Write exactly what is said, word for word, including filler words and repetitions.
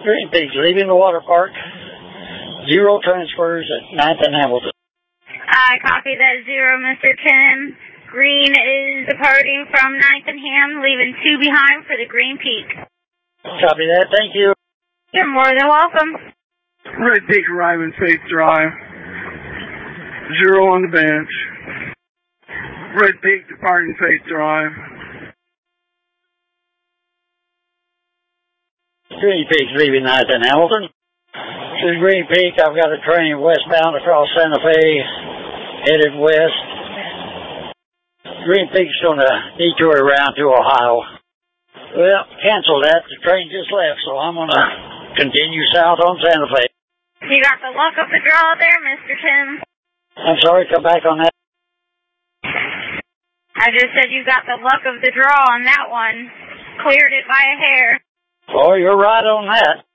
Green Peak, leaving the water park. Zero transfers at ninth and Hamilton. I copy that zero, Mister Tim. Green is departing from ninth and Ham, leaving two behind for the Green Peak. Copy that, thank you. You're more than welcome. Red Peak arriving Faith Drive. Zero on the bench. Red Peak departing Faith Drive. Green Peak, leaving ninth and Hamilton. This is Green Peak. I've got a train westbound across Santa Fe, headed west. Green Peak's going to detour around to Ohio. Well, cancel that. The train just left, so I'm going to continue south on Santa Fe. You got the luck of the draw there, Mister Tim. I'm sorry, come back on that. I just said you got the luck of the draw on that one. Cleared it by a hair. Oh, you're right on that.